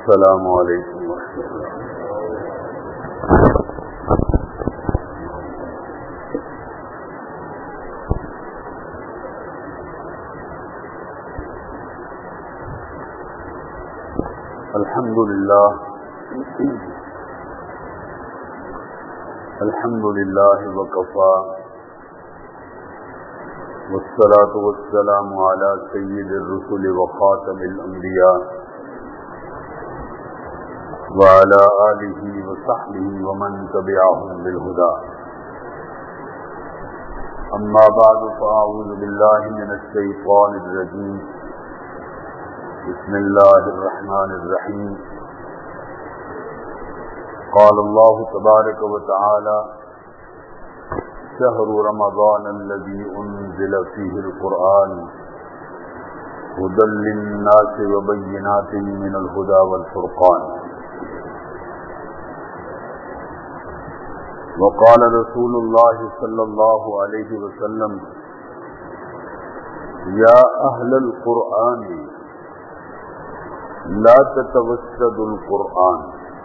السلام علیکم ورحمۃ اللہ۔ الحمد للہ وکفا والصلاة والسلام علی سید الرسل وخاتم الانبیاء وعلى آلہ وصحبہ ومن تبعہم بالہدى، اما بعد فاعوذ باللہ من الشیطان الرجیم، بسم اللہ الرحمن الرحیم۔ قال اللہ تبارک وتعالی شہر رمضان الذی انزل فیہ القرآن ھدی للناس وبینات من الھدی والفرقان۔ وقال رسول اللہ صلی اللہ علیہ وسلم یا اہل القرآن لا تتوسدوا القرآن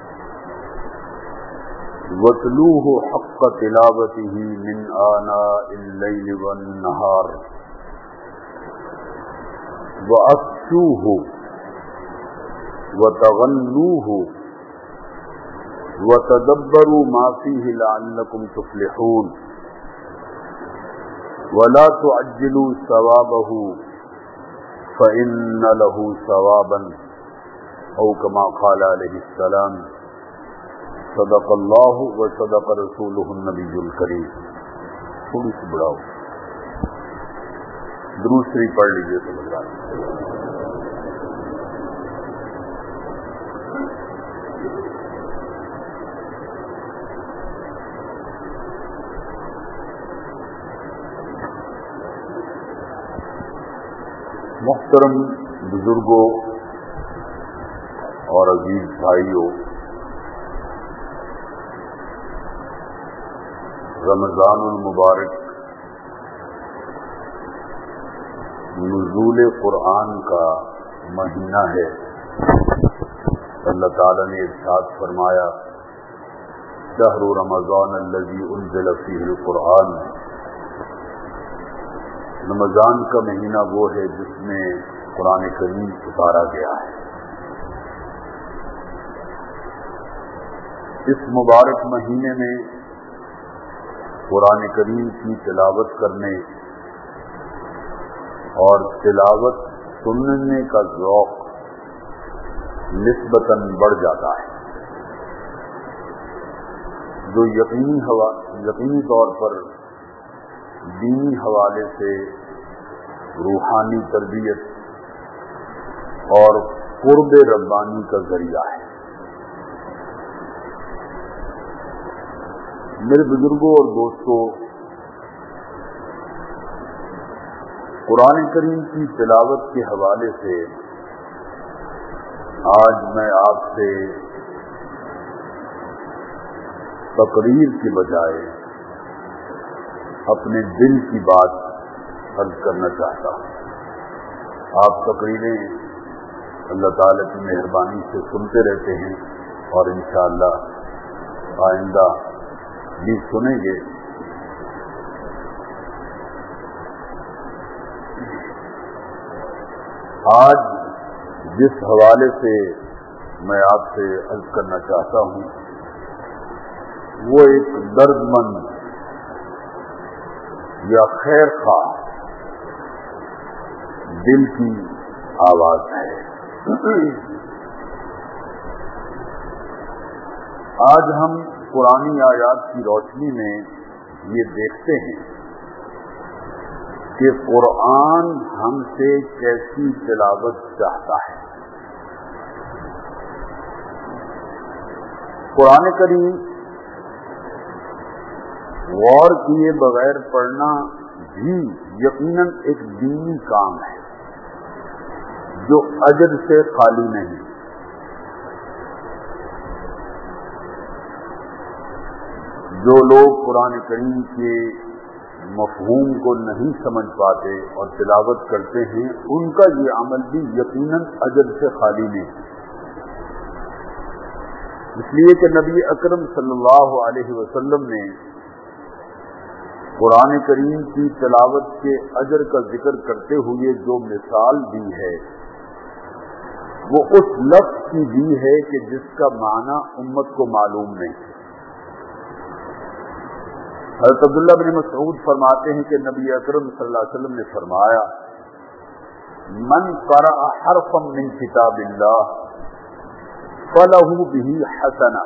واتلوه حق تلاوته من آناء الليل والنهار وأفشوه وتغنوه وتدبروا ما فيه لعلكم تفلحون ولا تعجلوا ثوابه فإن له ثوابا أو كما قال عليه السلام صدق اللہ و صدق رسولہ النبی الکریم۔ تھوڑی سی بڑھاؤ، درود شریف پڑھ لیجیے تو لگ رہا ہے۔ محترم بزرگوں اور عزیز بھائیوں، رمضان المبارک نزول قرآن کا مہینہ ہے۔ اللہ تعالیٰ نے ارشاد فرمایا شہر رمضان الذی انزل فیہ القرآن، رمضان کا مہینہ وہ ہے جس میں قرآن کریم اتارا گیا ہے۔ اس مبارک مہینے میں قرآن کریم کی تلاوت کرنے اور تلاوت سننے کا ذوق نسبتاً بڑھ جاتا ہے، جو یقینی طور پر دینی حوالے سے روحانی تربیت اور قرب ربانی کا ذریعہ ہے۔ میرے بزرگوں اور دوستوں، قرآن کریم کی تلاوت کے حوالے سے آج میں آپ سے تقریر کے بجائے اپنے دل کی بات عرض کرنا چاہتا ہوں۔ آپ تقریریں اللہ تعالی کی مہربانی سے سنتے رہتے ہیں اور انشاءاللہ آئندہ بھی سنیں گے۔ آج جس حوالے سے میں آپ سے عرض کرنا چاہتا ہوں وہ ایک درد مند یا خیر خواہ دل کی آواز ہے۔ آج ہم قرآنی آیات کی روشنی میں یہ دیکھتے ہیں کہ قرآن ہم سے کیسی تلاوت چاہتا ہے۔ قرآن کریم غور کیے بغیر پڑھنا بھی یقیناً ایک دینی کام ہے جو اجر سے خالی نہیں۔ جو لوگ قرآن کریم کے مفہوم کو نہیں سمجھ پاتے اور تلاوت کرتے ہیں ان کا یہ عمل بھی یقیناً اجر سے خالی نہیں۔ اس لیے کہ نبی اکرم صلی اللہ علیہ وسلم نے قرآن کریم کی تلاوت کے اجر کا ذکر کرتے ہوئے جو مثال دی ہے وہ اس لفظ کی دی ہے کہ جس کا معنی امت کو معلوم نہیں. حضرت عبداللہ بن مسعود فرماتے ہیں کہ نبی اکرم صلی اللہ علیہ وسلم نے فرمایا من قرأ حرفا من کتاب اللہ فلہ بہ حسنہ،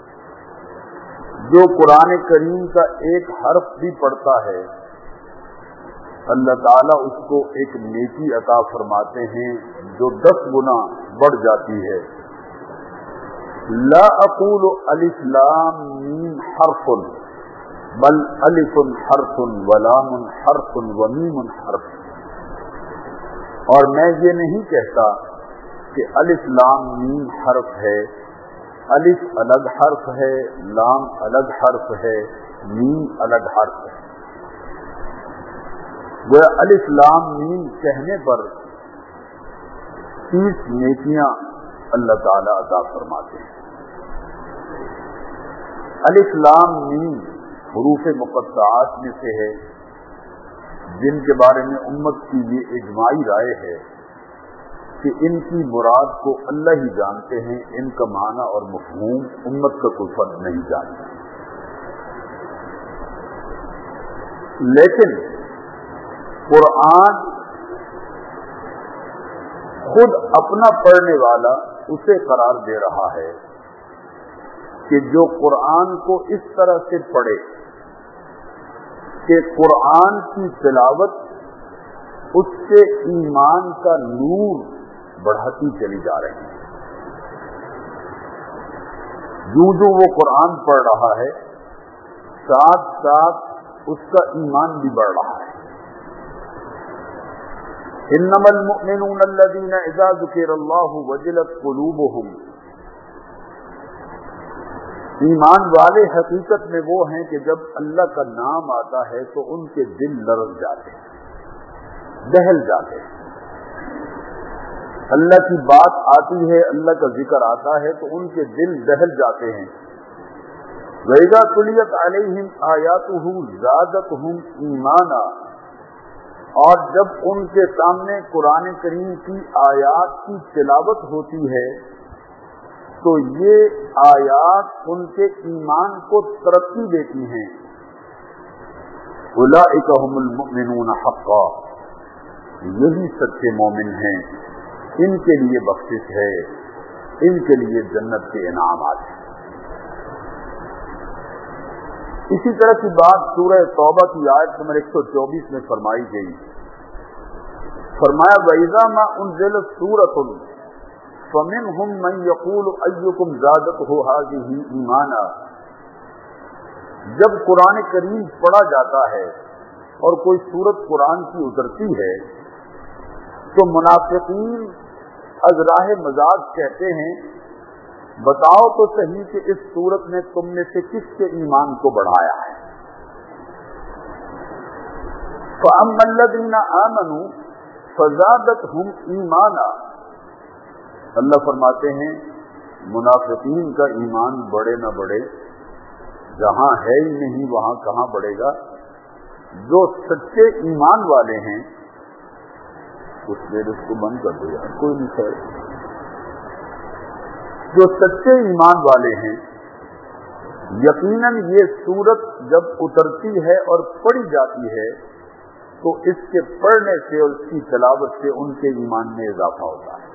جو قرآن کریم کا ایک حرف بھی پڑھتا ہے اللہ تعالیٰ اس کو ایک نیکی عطا فرماتے ہیں جو 10 گنا بڑھ جاتی ہے. لا اقول الف لام میم حرف بل الف حرف ولام حرف ومیم حرف، اور میں یہ نہیں کہتا کہ الف لام میم حرف ہے، الف الگ حرف ہے، لام الگ حرف ہے، میم الگ حرف ہے. وہ الف لام میم کہنے پر 30 نیکیاں اللہ تعالیٰ عطا فرماتے ہیں. الف لام میم حروف مقطعات میں سے ہے جن کے بارے میں امت کی یہ اجماعی رائے ہے کہ ان کی مراد کو اللہ ہی جانتے ہیں، ان کا معنی اور مفہوم امت کا کوئی فرد نہیں جانتا. لیکن قرآن خود اپنا پڑھنے والا اسے قرار دے رہا ہے کہ جو قرآن کو اس طرح سے پڑھے کہ قرآن کی تلاوت اس سے ایمان کا نور بڑھاتی چلی جا رہی ہے. جو وہ قرآن پڑھ رہا ہے ساتھ ساتھ اس کا ایمان بھی بڑھ رہا ہے. انما المؤمنون الذين اذا ذكر الله وجلت قلوبهم، ایمان والے حقیقت میں وہ ہیں کہ جب اللہ کا نام آتا ہے تو ان کے دل لرز جاتے ہیں، دہل جاتے ہیں. اللہ کی بات آتی ہے، اللہ کا ذکر آتا ہے تو ان کے دل دہل جاتے ہیں. وَإِذَا تُلِيَتْ عَلَيْهِمْ آيَاتُهُ زَادَتْهُمْ ایمانا، اور جب ان کے سامنے قرآن کریم کی آیات کی تلاوت ہوتی ہے تو یہ آیات ان کے ایمان کو ترقی دیتی ہیں. اولئک هم المؤمنون حقا، یہی سچے مومن ہیں، ان کے لیے بخشش ہے، ان کے لیے جنت کے انعامات ہیں. اسی طرح کی بات سورہ توبہ کی آیت نمبر 124 میں فرمائی گئی. فرمایا وَإِذَا مَا أُنزِلَتْ سُورَةٌ فَمِنْهُمْ مَنْ يَقُولُ أَيُّكُمْ زَادَتْهُ هَٰذِهِ ایمانا، جب قرآن کریم پڑھا جاتا ہے اور کوئی سورت قرآن کی اترتی ہے تو منافقین از راہ مزاج کہتے ہیں بتاؤ تو صحیح کہ اس سورت نے تم میں سے کس کے ایمان کو بڑھایا ہے. فَأَمَّا الَّذِينَ آمَنُوا فَزَادَتْهُمْ ایمانا، اللہ فرماتے ہیں منافقین کا ایمان بڑھے نہ بڑھے، جہاں ہے ہی نہیں وہاں کہاں بڑھے گا. جو سچے ایمان والے ہیں اس دیر اس کو بند کر دو یار، کوئی نہیں خیر. جو سچے ایمان والے ہیں یقیناً یہ سورت جب اترتی ہے اور پڑھی جاتی ہے تو اس کے پڑھنے سے اور اس کی تلاوت سے ان کے ایمان میں اضافہ ہوتا ہے.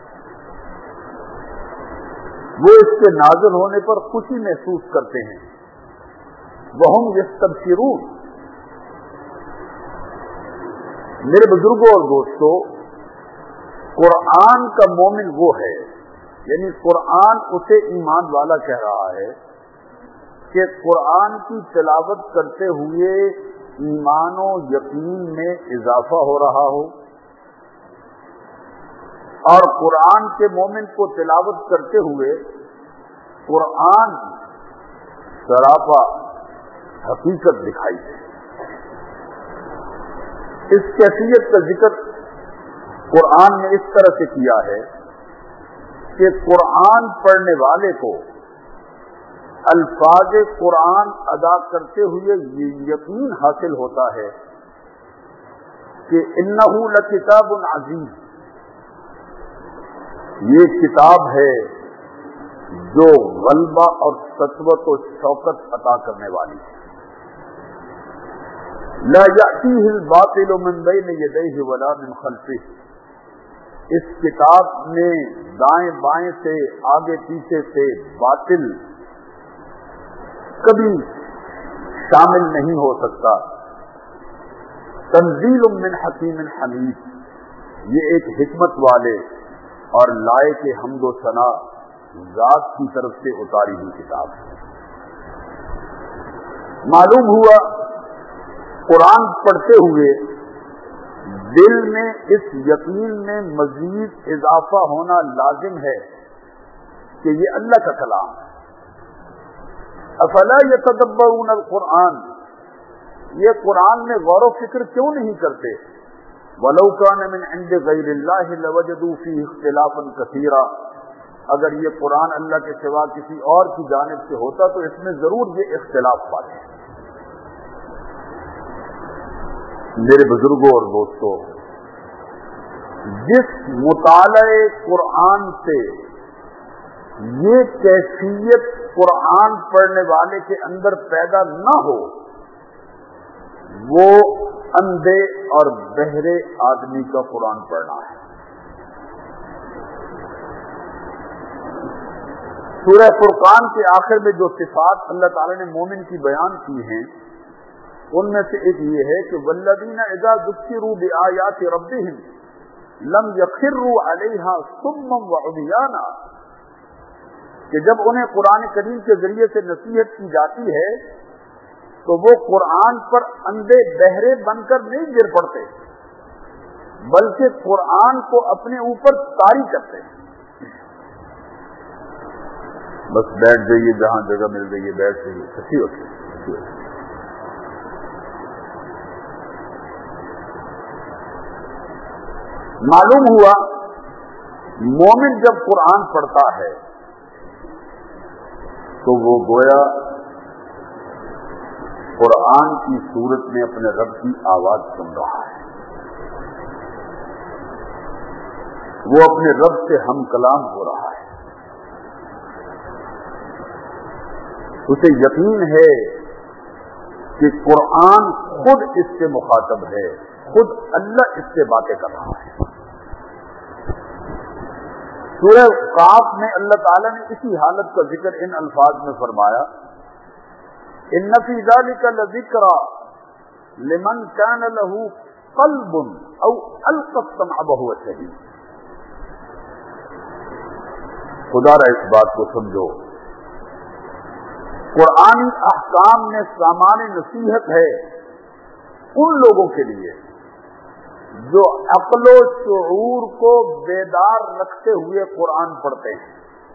وہ اس کے نازل ہونے پر خوشی محسوس کرتے ہیں. وَهُمْ يَسْتَبْشِرُونَ. میرے بزرگوں اور دوستوں، قرآن کا مومن وہ ہے، یعنی قرآن اسے ایمان والا کہہ رہا ہے کہ قرآن کی تلاوت کرتے ہوئے ایمان و یقین میں اضافہ ہو رہا ہو، اور قرآن کے مومن کو تلاوت کرتے ہوئے قرآن سراپا حقیقت دکھائی دے. اس کیفیت کا ذکر قرآن نے اس طرح سے کیا ہے کہ قرآن پڑھنے والے کو الفاظ قرآن ادا کرتے ہوئے یہ یقین حاصل ہوتا ہے کہ انہ لکتاب عزیز، یہ کتاب ہے جو غلبہ اور سطوت و شوکت عطا کرنے والی ہے۔ لا یأتیہ الباطل من بین یدیہ ولا من خلفہ، اس کتاب میں دائیں بائیں سے آگے پیچھے سے باطل کبھی شامل نہیں ہو سکتا۔ تنزیل من حکیم حمید، یہ ایک حکمت والے اور لائق حمد و ثنا ذات کی طرف سے اتاری ہوئی کتاب ہے۔ معلوم ہوا قرآن پڑھتے ہوئے دل میں اس یقین میں مزید اضافہ ہونا لازم ہے کہ یہ اللہ کا کلام ہے۔ افلا یتدبرون القرآن، یہ قرآن میں غور و فکر کیوں نہیں کرتے؟ ولو کان من عند غیر اللہ لوجدوا فیہ اختلافا کثیرا، اگر یہ قرآن اللہ کے سوا کسی اور کی جانب سے ہوتا تو اس میں ضرور یہ اختلاف پاتے۔ میرے بزرگوں اور دوستوں، جس مطالعہ قرآن سے یہ کیفیت قرآن پڑھنے والے کے اندر پیدا نہ ہو، وہ اندھے اور بہرے آدمی کا قرآن پڑھنا ہے۔ سورہ فرقان کے آخر میں جو صفات اللہ تعالی نے مومن کی بیان کی ہیں، ان میں سے ایک یہ ہے کہ والذین اذا ذکروا بآیات ربہم لم یخروا علیہا صما وعمیانا، کہ جب انہیں قرآن کریم کے ذریعے سے نصیحت کی جاتی ہے تو وہ قرآن پر اندھے بہرے بن کر نہیں گر پڑتے، بلکہ قرآن کو اپنے اوپر طاری کرتے ہیں۔ بس بیٹھ جائیے، جہاں جگہ مل گئی ہے بیٹھ جائیے، اچھی ہوتی ہے۔ معلوم ہوا مومن جب قرآن پڑھتا ہے تو وہ گویا قرآن کی صورت میں اپنے رب کی آواز سن رہا ہے، وہ اپنے رب سے ہم کلام ہو رہا ہے، اسے یقین ہے کہ قرآن خود اس سے مخاطب ہے، خود اللہ اس سے باتیں کر رہا ہے۔ سورہ قاف میں اللہ تعالیٰ نے اسی حالت کا ذکر ان الفاظ میں فرمایا، ان فی ذلک لذکری لمن کان لہ قلب او القى السمع وهو شہید۔ خدا را اس بات کو سمجھو، قرآنی احکام میں سامان نصیحت ہے ان لوگوں کے لیے جو عقل و شعور کو بیدار رکھتے ہوئے قرآن پڑھتے ہیں۔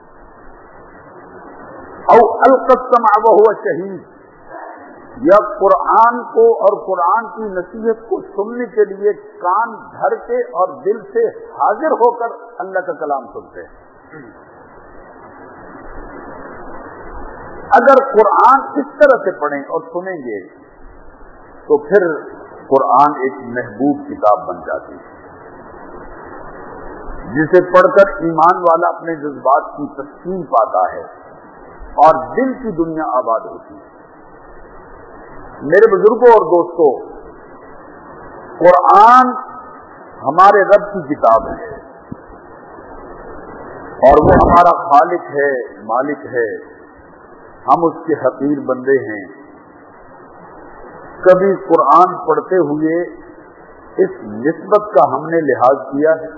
او القى السمع وهو شہید، یا قرآن کو اور قرآن کی نصیحت کو سننے کے لیے کان دھر کے اور دل سے حاضر ہو کر اللہ کا کلام سنتے ہیں۔ اگر قرآن اس طرح سے پڑھیں اور سنیں گے تو پھر قرآن ایک محبوب کتاب بن جاتی ہے، جسے پڑھ کر ایمان والا اپنے جذبات کی تسکین پاتا ہے اور دل کی دنیا آباد ہوتی ہے۔ میرے بزرگوں اور دوستوں، قرآن ہمارے رب کی کتاب ہے اور وہ ہمارا خالق ہے، مالک ہے، ہم اس کے حقیر بندے ہیں۔ کبھی قرآن پڑھتے ہوئے اس نسبت کا ہم نے لحاظ کیا ہے؟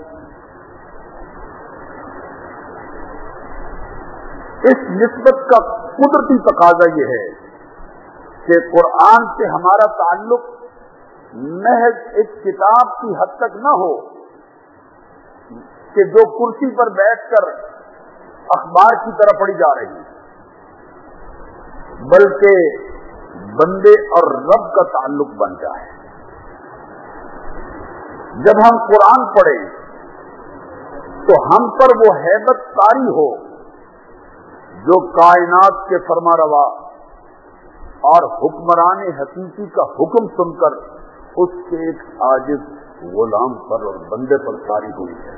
اس نسبت کا قدرتی تقاضا یہ ہے کہ قرآن سے ہمارا تعلق محض ایک کتاب کی حد تک نہ ہو کہ جو کرسی پر بیٹھ کر اخبار کی طرح پڑھی جا رہی ہے، بلکہ بندے اور رب کا تعلق بن جائے۔ جب ہم قرآن پڑھیں تو ہم پر وہ ہیبت طاری ہو جو کائنات کے فرما روا اور حکمران حقیقی کا حکم سن کر اس کے ایک عاجز غلام پر اور بندے پر طاری ہوئی ہے،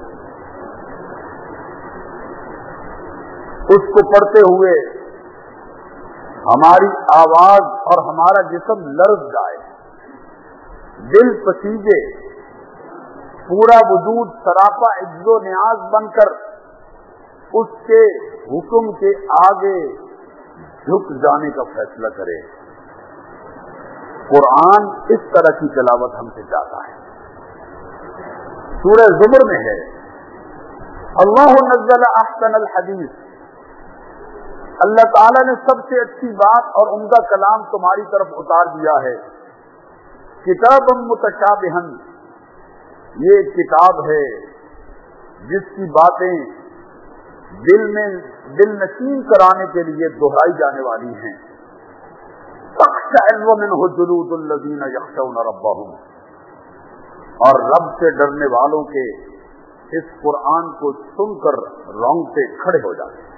اس کو پڑھتے ہوئے ہماری آواز اور ہمارا جسم لرز جائے، دل پسیجے، پورا وجود سراپا عجز و نیاز بن کر اس کے حکم کے آگے جھک جانے کا فیصلہ کرے۔ قرآن اس طرح کی تلاوت ہم سے چاہتا ہے۔ سورہ زمر میں ہے اللہ نزل احسن الحدیث، اللہ تعالیٰ نے سب سے اچھی بات اور عمدہ کلام تمہاری طرف اتار دیا ہے۔ کتاب متشابہا، یہ ایک کتاب ہے جس کی باتیں دل نشین کرانے کے لیے دہرائی جانے والی ہیں۔ تقشعر منہ جلود الذین یخشون ربہم، اور رب سے ڈرنے والوں کے اس قرآن کو سن کر رونگٹے کھڑے ہو جاتے ہیں۔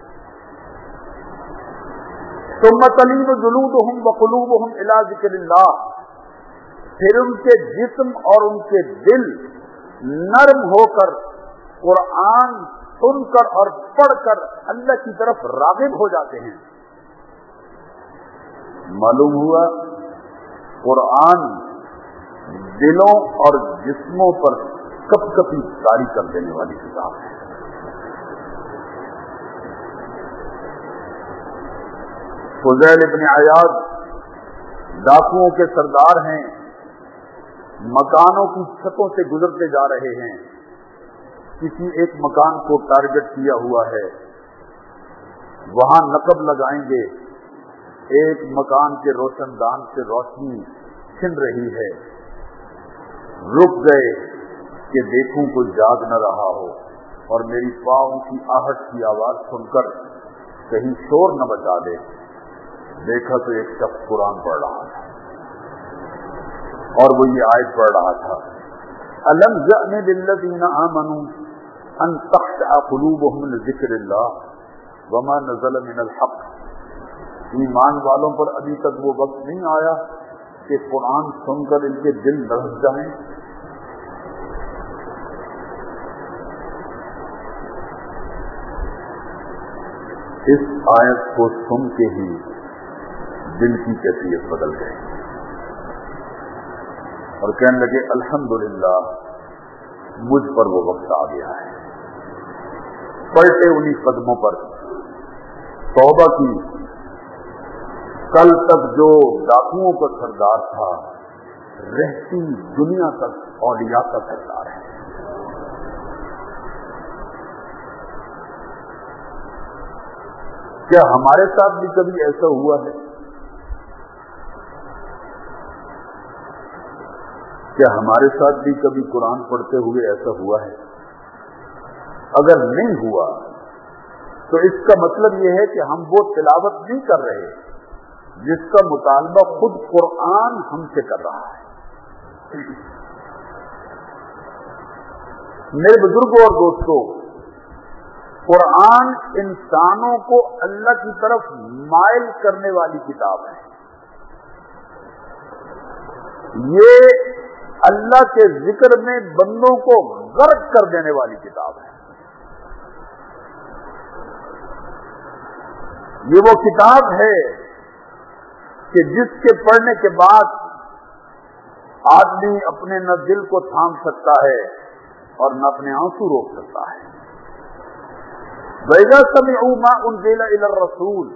ثم تلین جلودہم وقلوبہم الی ذکر اللہ، پھر ان کے جسم اور ان کے دل نرم ہو کر قرآن سن کر اور پڑھ کر اللہ کی طرف راغب ہو جاتے ہیں۔ معلوم ہوا قرآن دلوں اور جسموں پر کپ کپی طاری کر دینے والی کتاب ہے۔ فضیل ابن عیاض ڈاکوؤں کے سردار ہیں، مکانوں کی چھتوں سے گزرتے جا رہے ہیں، کسی ایک مکان کو ٹارگٹ کیا ہوا ہے، وہاں نقب لگائیں گے، ایک مکان کے روشن دان سے روشنی چھن رہی ہے، رک گئے کہ دیکھوں کوئی جاگ نہ رہا ہو اور میری پاؤں کی آہٹ کی آواز سن کر کہیں شور نہ بچا دے۔ دیکھا تو ایک شخص قرآن پڑھ رہا تھا اور وہ یہ آیت پڑھ رہا تھا، أَلَمْ يَأْنِ لِلَّذِينَ آمَنُوا أَن تَخْشَعَ قُلُوبُهُمْ لِذِكْرِ اللَّهِ وَمَا نَزَلَ مِنَ الْحَقِّ، ایمان والوں پر ابھی تک وہ وقت نہیں آیا کہ قرآن سن کر ان کے دل لرز جائیں۔ اس آیت کو سن کے ہی دل کی کیفیت بدل گئی اور کہنے لگے الحمدللہ مجھ پر وہ وقت آ گیا ہے۔ پلٹے انہی قدموں پر، توبہ کی۔ کل تک جو ڈاکوؤں کا سردار تھا، رہتی دنیا تک اولیاء کا سردار ہے۔ کیا ہمارے ساتھ بھی کبھی ایسا ہوا ہے؟ کیا ہمارے ساتھ بھی کبھی قرآن پڑھتے ہوئے ایسا ہوا ہے؟ اگر نہیں ہوا تو اس کا مطلب یہ ہے کہ ہم وہ تلاوت نہیں کر رہے جس کا مطالبہ خود قرآن ہم سے کر رہا ہے۔ میرے بزرگوں اور دوستوں، قرآن انسانوں کو اللہ کی طرف مائل کرنے والی کتاب ہے۔ یہ اللہ کے ذکر میں بندوں کو غرق کر دینے والی کتاب ہے۔ یہ وہ کتاب ہے کہ جس کے پڑھنے کے بعد آدمی اپنے نہ دل کو تھام سکتا ہے اور نہ اپنے آنسو روک سکتا ہے۔ وَإِذَا سَمِعُوا مَا أُنزِلَ إِلَى الرَّسُولِ،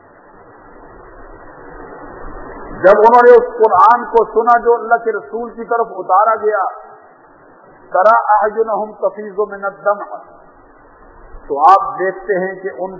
جب انہوں نے اس قرآن کو سنا جو اللہ کے رسول کی طرف اتارا گیا، تَرَىٰ أَعْيُنَهُمْ تَفِيضُ مِنَ الدَّمْعِ، تو آپ دیکھتے ہیں کہ ان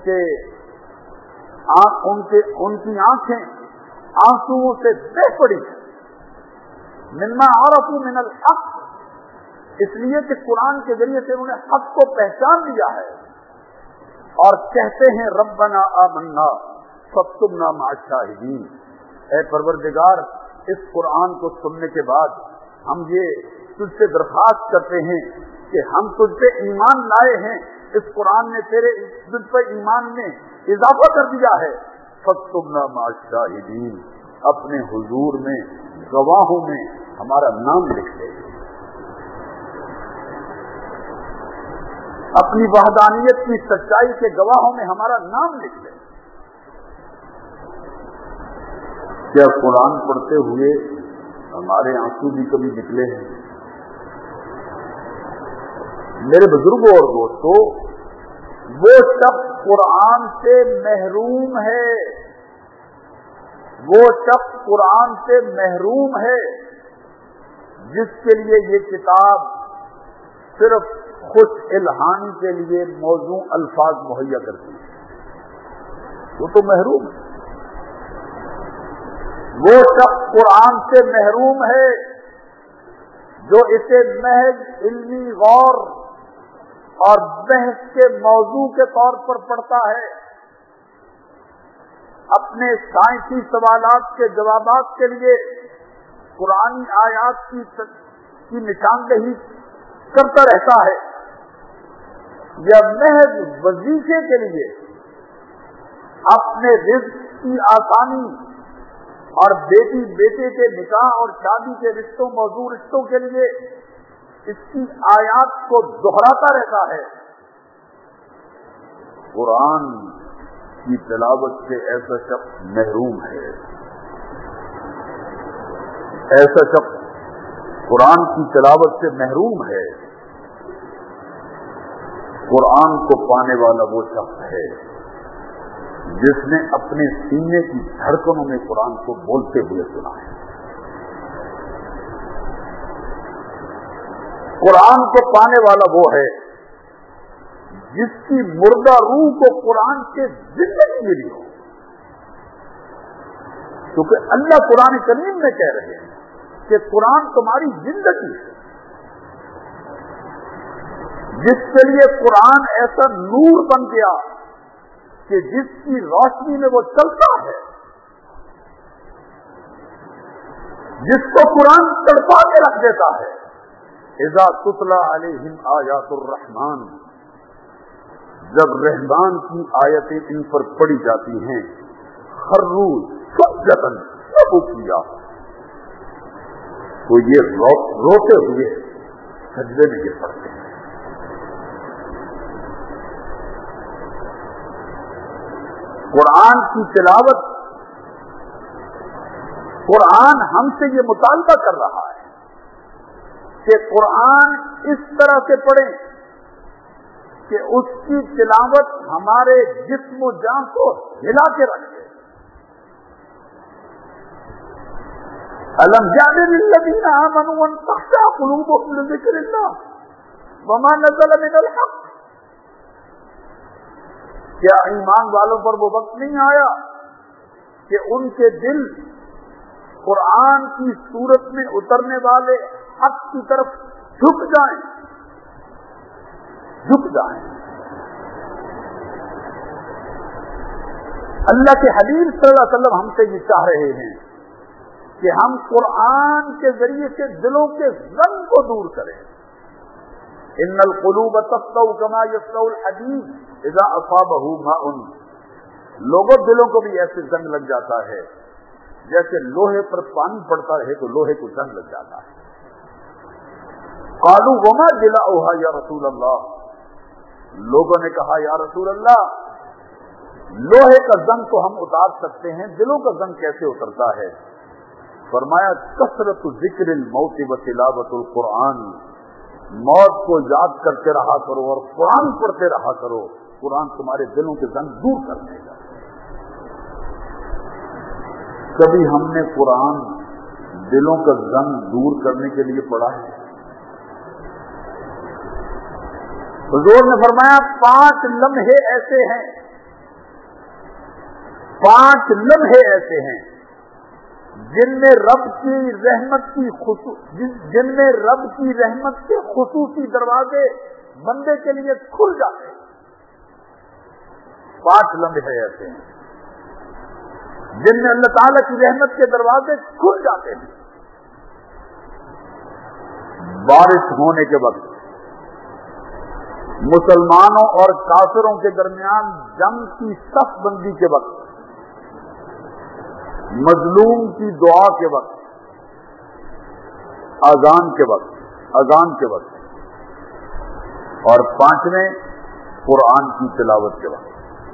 کی آنکھیں آنسوؤں سے بہہ پڑی، مِمَّا عَرَفُوا مِنَ الْحَقِّ، اس لیے کہ قرآن کے ذریعے سے انہوں نے حق کو پہچان لیا ہے اور کہتے ہیں ربنا آمنا فاکتبنا مع الشاہدین، اے پروردگار اس قرآن کو سننے کے بعد ہم یہ تجھ سے درخواست کرتے ہیں کہ ہم تجھ پہ ایمان لائے ہیں اس قرآن نے تیرے دل پر ایمان میں اضافہ کر دیا ہے، فاکتبنا مع الشاہدین، اپنے حضور میں گواہوں میں ہمارا نام لکھ لے، اپنی وحدانیت کی سچائی کے گواہوں میں ہمارا نام لکھ لے۔ کیا قرآن پڑھتے ہوئے ہمارے آنسو بھی کبھی نکلے ہیں؟ میرے بزرگوں اور دوستوں، وہ شخص قرآن سے محروم ہے، وہ شخص قرآن سے محروم ہے جس کے لیے یہ کتاب صرف خوش الہانی کے لیے موزوں الفاظ مہیا کرتی ہے، وہ تو محروم ہے۔ وہ شخص قرآن سے محروم ہے جو اسے محض علمی غور اور بحث کے موضوع کے طور پر پڑھتا ہے، اپنے سائنسی سوالات کے جوابات کے لیے قرآنی آیات کی نشاندہی کرتا رہتا ہے، یا محض وظیفے کے لیے اپنے رزق کی آسانی اور بیٹی بیٹے کے نکاح اور شادی کے رشتوں موضوع رشتوں کے لیے اس کی آیات کو دہراتا رہتا ہے۔ قرآن کی تلاوت سے ایسا شخص محروم ہے، ایسا شخص قرآن کی تلاوت سے محروم ہے۔ قرآن کو پانے والا وہ شخص ہے جس نے اپنے سینے کی دھڑکنوں میں قرآن کو بولتے ہوئے سنا ہے۔ قرآن کو پانے والا وہ ہے جس کی مردہ روح کو قرآن کے زندگی ملی ہو، کیونکہ اللہ قرآن کریم میں کہہ رہے ہیں کہ قرآن تمہاری زندگی ہے، جس کے لیے قرآن ایسا نور بن گیا کہ جس کی روشنی میں وہ چلتا ہے، جس کو قرآن تڑپا کے رکھ دیتا ہے۔ اذا تتلی علیہم آیات الرحمن، جب رحمان کی آیتیں ان پر پڑھی جاتی ہیں، خروا سجدا وبکیا، تو یہ روتے ہوئے سجدے میں گر پڑتے ہیں۔ قرآن کی تلاوت، قرآن ہم سے یہ مطالبہ کر رہا ہے کہ قرآن اس طرح سے پڑھیں کہ اس کی تلاوت ہمارے جسم و جان کو ہلا کے رکھے۔ أَلَمْ يَعْنِ لِلَّذِينَ آمَنُوا أَن تَخْشَعَ قُلُوبُهُمْ لِذِكْرِ اللَّهِ وَمَا نَزَلَ مِنَ الْحَقِّ۔ کیا ایمان والوں پر وہ وقت نہیں آیا کہ ان کے دل قرآن کی صورت میں اترنے والے حق کی طرف جھک جائیں، جھک جائیں۔ اللہ کے حبیب صلی اللہ علیہ وسلم ہم سے یہ چاہ رہے ہیں کہ ہم قرآن کے ذریعے سے دلوں کے زنگ کو دور کریں۔ ان القلوب تفطر كما يفطر الحديد اذا اصابه ماء، لوگوں دلوں کو بھی ایسے زنگ لگ جاتا ہے جیسے لوہے پر پانی پڑتا رہے تو لوہے کو زنگ لگ جاتا ہے۔ قالوا وما جلاؤها یا رسول اللہ، لوگوں نے کہا یا رسول اللہ، لوہے کا زنگ تو ہم اتار سکتے ہیں، دلوں کا زنگ کیسے اترتا ہے؟ فرمایا کثرت ذکر الموت و تلاوت القرآن، موت کو یاد کرتے رہا کرو اور قرآن پڑھتے رہا کرو، قرآن تمہارے دلوں کے زنگ دور کر دے گا۔ کبھی ہم نے قرآن دلوں کا زنگ دور کرنے کے لیے پڑھا ہے؟ حضور نے فرمایا 5 لمحے ایسے ہیں، 5 لمحے ایسے ہیں جن میں رب کی رحمت کے خصوصی دروازے بندے کے لیے کھل جاتے ہیں۔ 5 لمحے ایسے ہیں جن میں اللہ تعالیٰ کی رحمت کے دروازے کھل جاتے ہیں۔ بارش ہونے کے وقت مسلمانوں اور کافروں کے درمیان جنگ کی صف بندی کے وقت، مظلوم کی دعا کے وقت، اذان کے وقت، اور پانچویں قرآن کی تلاوت کے وقت۔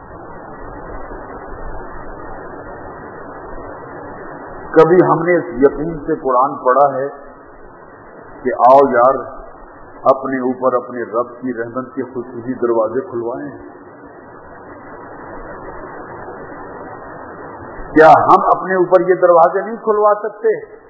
کبھی ہم نے اس یقین سے قرآن پڑھا ہے کہ آؤ یار اپنے اوپر اپنے رب کی رحمت کے خصوصی دروازے کھلوائیں؟ کیا ہم اپنے اوپر یہ دروازے نہیں کھلوا سکتے؟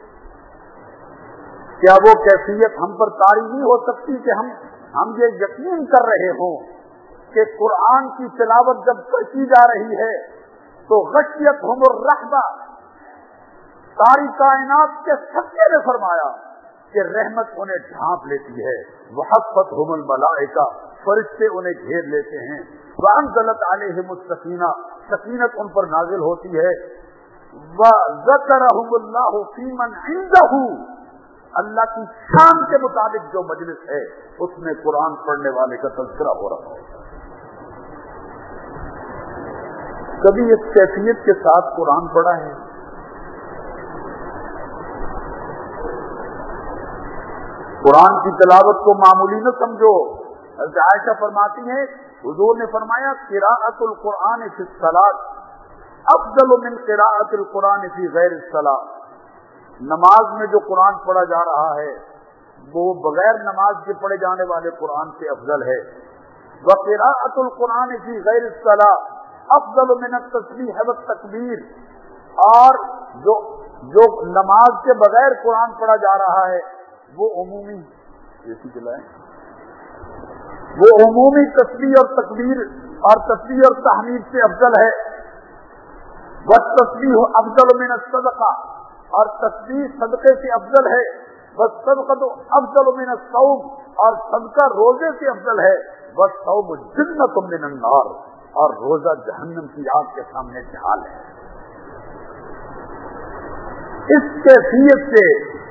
کیا وہ کیفیت ہم پر طاری نہیں ہو سکتی کہ ہم یہ یقین کر رہے ہوں کہ قرآن کی تلاوت جب کی جا رہی ہے تو غشیتہم الرحمہ، ساری کائنات کے سچے نے فرمایا کہ رحمت انہیں ڈھانپ لیتی ہے، وحفتہم الملائکہ، فرشتے انہیں گھیر لیتے ہیں، وانزلت علیہم السکینہ، سکینت ان پر نازل ہوتی ہے، وذکرہم اللہ فی من عندہ، اللہ کی شان کے مطابق جو مجلس ہے اس میں قرآن پڑھنے والے کا تذکرہ ہو رہا ہے۔ کبھی اس کیفیت کے ساتھ قرآن پڑھا ہے؟ قرآن کی تلاوت کو معمولی نہ سمجھو۔ حضرت عائشہ فرماتی ہیں حضور نے فرمایا قراءۃ القرآن فی الصلاۃ افضل من قراءۃ القرآن فی غیر الصلاۃ، نماز میں جو قرآن پڑھا جا رہا ہے وہ بغیر نماز کے پڑھے جانے والے قرآن سے افضل ہے، وقراءۃ القرآن فی غیر الصلاۃ افضل من التسبیح والتکبیر، اور جو نماز کے بغیر قرآن پڑھا جا رہا ہے وہ عمومی تسبیح اور تکبیر اور تسبیح اور تحمید سے افضل ہے، والتسبیح افضل من الصدقہ، اور تسبیح صدقے سے افضل ہے، والصدقۃ افضل من الصوم، اور صدقہ روزے سے افضل ہے، والصوم جنۃ من النار، اور روزہ جہنم کی آگ کے سامنے ڈھال ہے۔ اس کیفیت سے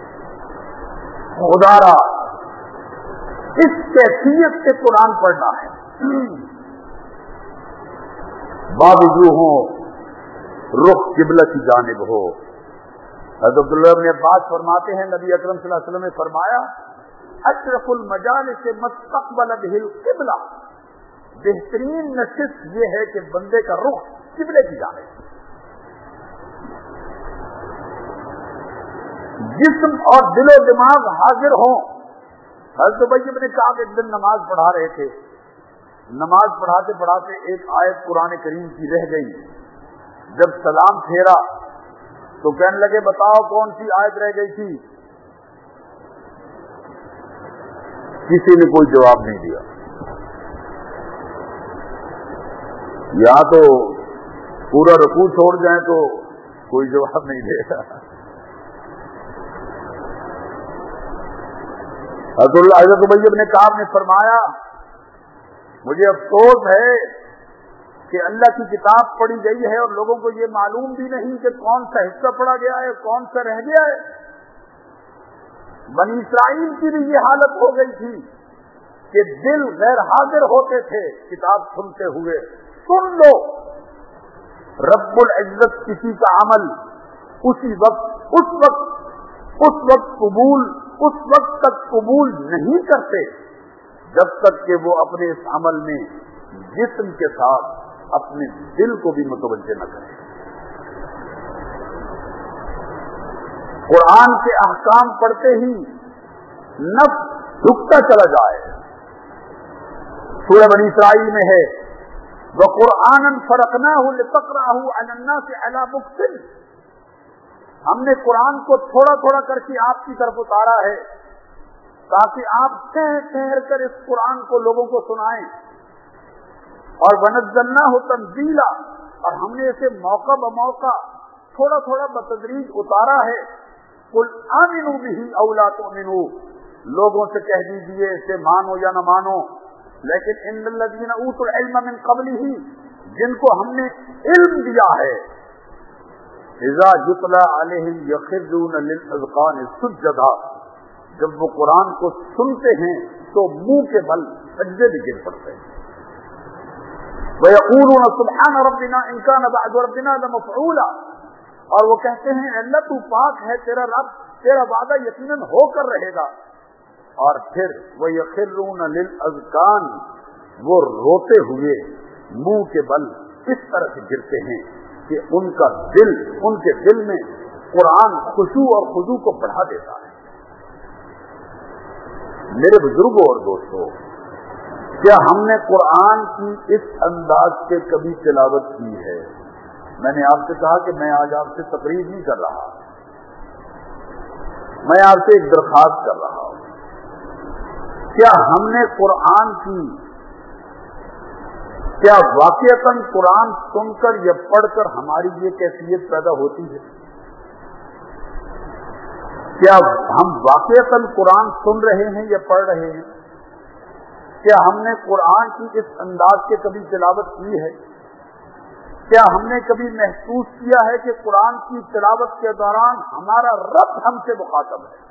خدارا، اس کیفیت سے قرآن پڑھنا ہے۔ باوجود ہو رخ قبلہ کی جانب ہو۔ حضرت عبداللہ بن عباس فرماتے ہیں نبی اکرم صلی اللہ علیہ وسلم نے فرمایا اشرف المجالس مستقبل بہ القبلہ، بہترین نشست یہ ہے کہ بندے کا رخ قبلے کی جانب، جسم اور دل و دماغ حاضر ہوں۔ حضرت ابی بن کعب ایک دن نماز پڑھا رہے تھے، نماز پڑھاتے پڑھاتے ایک آیت قرآن کریم کی رہ گئی، جب سلام پھیرا تو کہنے لگے بتاؤ کون سی آیت رہ گئی تھی؟ کسی نے کوئی جواب نہیں دیا، یا تو پورا رکوع چھوڑ جائیں تو کوئی جواب نہیں دے گا۔ حضرت ابی بن کعب نے فرمایا مجھے افسوس ہے کہ اللہ کی کتاب پڑھی گئی ہے اور لوگوں کو یہ معلوم بھی نہیں کہ کون سا حصہ پڑھا گیا ہے، کون سا رہ گیا ہے۔ بنی اسرائیل کی بھی یہ حالت ہو گئی تھی کہ دل غیر حاضر ہوتے تھے کتاب سنتے ہوئے۔ سن لو، رب العزت کسی کا عمل اسی وقت اس وقت تک قبول نہیں کرتے جب تک کہ وہ اپنے اس عمل میں جسم کے ساتھ اپنے دل کو بھی متوجہ نہ کرے۔ قرآن کے احکام پڑھتے ہی نفس جھکتا چلا جائے۔ سورہ بنی اسرائیل میں ہے وَقُرْآنًا فَرَقْنَاهُ لِتَقْرَأَهُ عَلَى النَّاسِ عَلَى مُكْثٍ، ہم نے قرآن کو تھوڑا تھوڑا کر کے آپ کی طرف اتارا ہے تاکہ آپ ٹھہر کر اس قرآن کو لوگوں کو سنائیں۔ اور وَنَزَّلْنَاهُ تَنزِيلًا، اور ہم نے اسے موقع بموقع تھوڑا تھوڑا بتدریج اتارا ہے۔ قُلْ آمِنُوا بِهِ أَوْ لَا تُؤْمِنُوا، لوگوں سے کہہ دیجئے اسے مانو یا نہ مانو، لیکن ان الذین اوتوا العلم من قبلہ، جن کو ہم نے علم دیا ہے، اذا یتلی علیہم یخرون للاذقان سجدا، جب وہ قرآن کو سنتے ہیں تو मुंह के बल सजदे में गिर पड़ते हैं। वयक़ूलून सुब्हान रब्बिना इन कान बअद रब्बिना लमफ़ऊला, और वो कहते हैं अल्लाह तू पाक है, तेरा रब, तेरा वादा यकीनन होकर रहेगा। और फिर वयख़िरून लिल अज़कान, वो रोते हुए मुंह के बल इस तरह से गिरते हैं कि उनके दिल में कुरान खुशू और खुजू को बढ़ा देता है। मेरे बुजुर्गों और दोस्तों, क्या हमने कुरान की इस अंदाज से कभी तिलावत की है? मैंने आपसे कहा कि मैं आज आपसे तकरीर नहीं कर रहा, मैं आपसे एक दरख्वास्त कर रहा हूं। क्या हमने कुरान की, क्या वाकईतन कुरान सुनकर या पढ़कर हमारी ये कैफियत पैदा होती है? क्या हम वाकईतन कुरान सुन रहे हैं या पढ़ रहे हैं? क्या हमने कुरान की इस अंदाज के कभी तिलावत की है? क्या हमने कभी महसूस किया है कि कुरान की तिलावत के दौरान हमारा रब हमसे मुखातब है?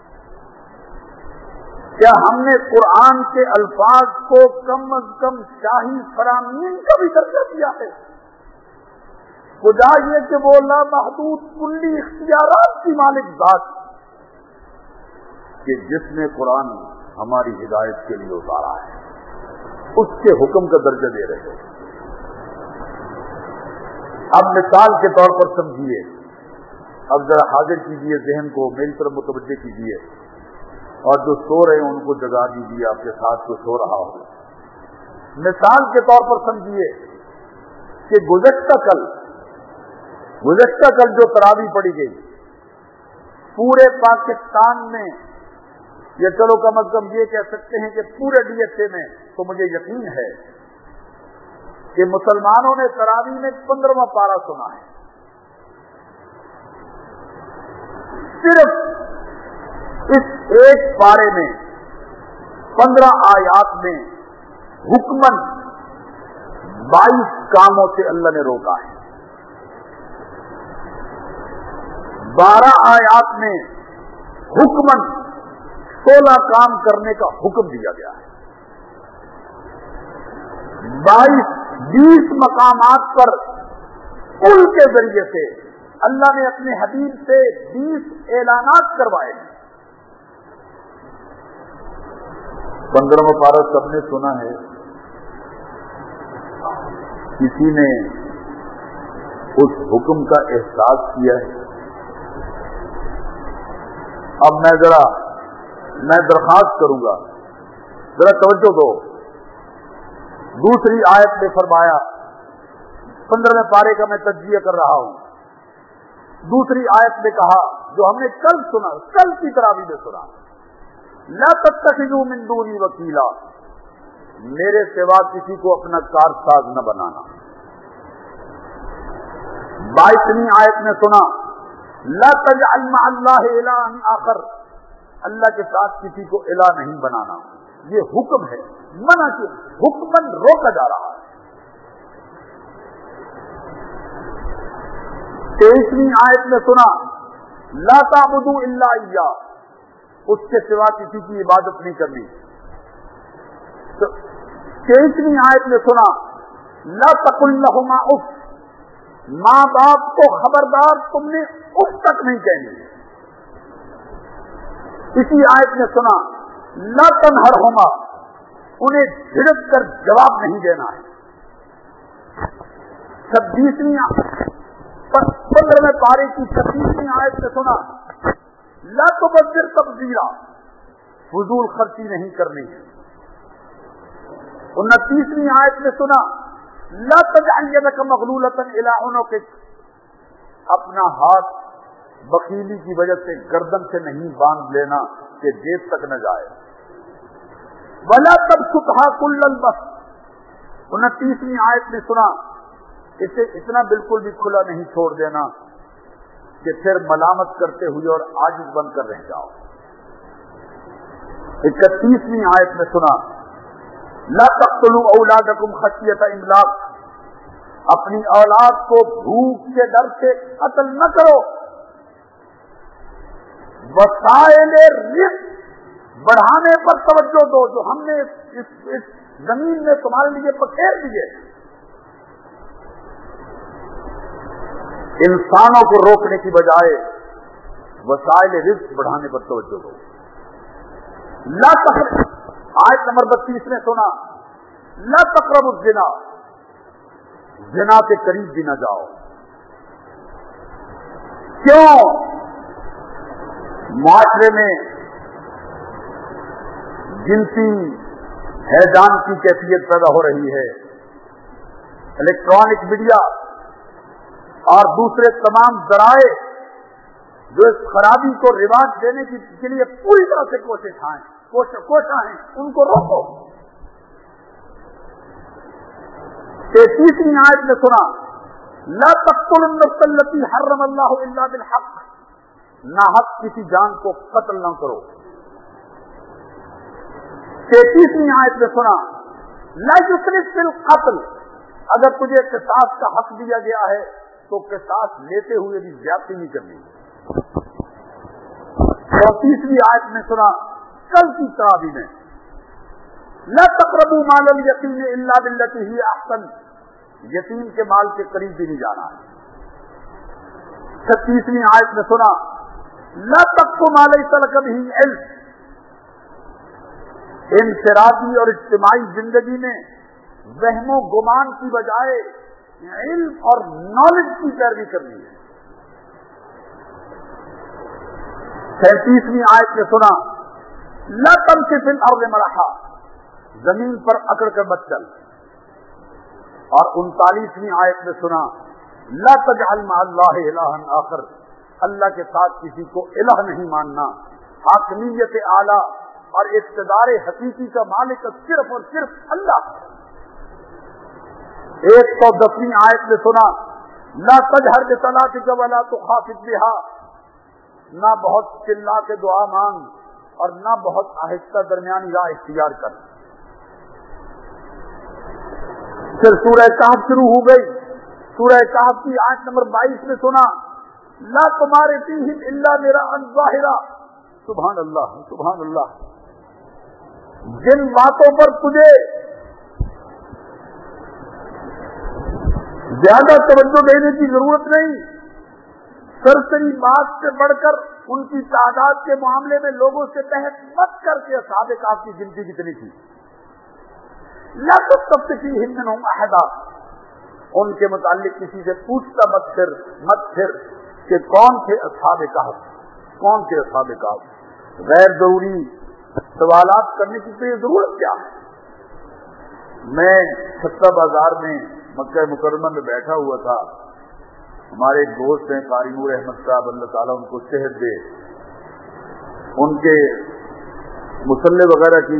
क्या हमने कुरान के अल्फाज को कम अज कम शाही फरामीन का भी दर्जा दिया है? खुदा ये कि वो लामहदूद कुल्ली इख्तियारात की मालिक ज़ात कि जिसने कुरान हमारी हिदायत के लिए उतारा है, उसके हुक्म का दर्जा दे रहे हो। अब मिसाल के तौर पर समझिए, अब जरा हाजिर कीजिए ज़हन को, मेरी तरफ मुतवज्जे कीजिए, और जो सो रहे हैं उनको जगा दीजिए, आपके साथ जो सो रहा हो। मिसाल के तौर पर समझिए कि गुज़श्ता कल जो तरावी पड़ी गई पूरे पाकिस्तान में, या चलो कम अज कम ये कह सकते हैं कि पूरे डीएसए में, तो मुझे यकीन है कि मुसलमानों ने तरावी में 15वां पारा सुना है। सिर्फ इस एक पारे में 15 आयात में हुक्मन 22 कामों से अल्लाह ने रोका है। 12 आयात में हुक्मन 16 काम करने का हुक्म दिया गया है। 20 मकामात पर कुल के जरिए से अल्लाह ने अपने हबीब से 20 ऐलानात करवाए हैं। 15वां पारा सबने सुना है, किसी ने उस हुक्म का एहसास किया है? अब मैं दरख्वास्त करूंगा, जरा तवज्जो दो। दूसरी आयत में फरमाया, 15वें पारे का मैं तज्जिया कर रहा हूं। दूसरी आयत में कहा, जो हमने कल सुना, कल की तरावी में सुना, ला तत्तखिजू मिन दूनी वकीला, मेरे सिवा किसी को अपना कारसाज न बनाना। 22वीं आयत में सुना, ला तजअल मअल्लाहि इलाहन आखर, अल्लाह के साथ किसी को इलाह नहीं बनाना। ये हुक्म है, मना क्यों? हुक्मन रोका जा रहा है। 23वीं आयत में सुना, ला ताबुदू इल्ला इय्या, उसके सिवा किसी की इबादत नहीं करनी। तो 23वीं आयत में सुना, ला तकुल लहुमा उफ, माँ बाप को खबरदार तुमने उफ तक नहीं कहनी। इसी आयत में सुना, ला तनहरहुमा, उन्हें झिड़क कर जवाब नहीं देना है। 15वें पारे की 26वीं आयत में सुना, ला तुबज़्ज़िर तबज़ीरा, फुजूल खर्ची नहीं करनी है। 29वीं आयत में सुना, ला तजअल यदक मग़लूलतन इला उनुक़िक, अपना हाथ बकीली की वजह से गर्दन से नहीं बांध लेना कि जेब तक न जाए। वला तबसुतहा कुल्लल बस्त, 29वीं आयत में सुना, इसे इतना बिल्कुल भी खुला नहीं छोड़ देना कि फिर मलामत करते हुए और आजिज़ बनकर रह जाओ। 31वीं आयत में सुना, ला तक़्तुलू औलादकुम खशियत इमलाक, अपनी औलाद को भूख के डर से कत्ल न करो। वसाइल रिज़्क़ بڑھانے پر توجہ دو جو ہم نے اس زمین میں تمہارے لیے پکھیر دیے. انسانوں کو روکنے کی بجائے وسائل رزق بڑھانے پر توجہ دو. لا تقربوا، آیت نمبر 32 میں سنا، لا تقربوا الزنا، زنا کے قریب بھی نہ جاؤ. کیوں؟ معاشرے میں جنسی حیضان کی کیفیت پیدا ہو رہی ہے. الیکٹرانک میڈیا اور دوسرے تمام ذرائع جو اس خرابی کو رواج دینے کے لیے پوری طرح سے کوشاں ہیں، ان کو روکو. 33ویں آیت میں سنا، لا تقتلوا النفس التي حرم الله الا بالحق، ناحق کسی جان کو قتل نہ کرو. 33ویں آیت میں سنا، لا يسرف في القتل، اگر تجھے قصاص کا حق دیا گیا ہے تو قصاص لیتے ہوئے بھی زیادتی نہیں کرنی. 34ویں آیت میں سنا، کل کی ترابی میں، لا تقربوا مال الیتیم الا بالتي هي احسن، یتیم کے مال کے قریب بھی نہیں جانا ہے. 36ویں آیت میں سنا، لا تقف ما ليس لك به علم، انفرادی اور اجتماعی زندگی میں وہم و گمان کی بجائے علم اور نالج کی پیروی کرنی ہے. 37ویں آیت میں سنا، لا تمشي في الارض مرحا، زمین پر اکڑ کر مت چل. اور 39ویں آیت میں سنا، لا تجعل مع اللہ الہا آخر، اللہ کے ساتھ کسی کو الہ نہیں ماننا. حاکمیت اعلیٰ اور اقتدار حقیقی کا مالک صرف اور صرف اللہ. 110ویں آیت میں سنا، لا تجہر بصلاتک ولا تخافت بها، نہ بہت چلا کے دعا مانگ اور نہ بہت آہستہ درمیانی راہ اختیار کر. پھر سورہ کہف شروع ہو گئی. سورہ کہف کی آیت نمبر 22 میں سنا، لا تمہارے فیہم الا میراء ظاہرا. سبحان اللہ، سبحان اللہ. جن باتوں پر تجھے زیادہ توجہ دینے کی ضرورت نہیں، سرسری بات سے بڑھ کر ان کی تعداد کے معاملے میں لوگوں سے بحث مت کر کے اصحاب کہف کی گنتی کتنی تھی. لا تستفتی منهم احدا، ان کے متعلق کسی سے پوچھتا مت پھر کہ کون تھے اصحاب کہف، کون تھے اصحاب کہف. غیر ضروری سوالات کرنے کی کوئی ضرورت کیا ہے. میں چھتا بازار میں مکہ مکرمہ میں بیٹھا ہوا تھا. ہمارے ایک دوست ہیں قاری نور احمد صاحب، اللہ تعالیٰ ان کو صحت دے. ان کے مسلح وغیرہ کی،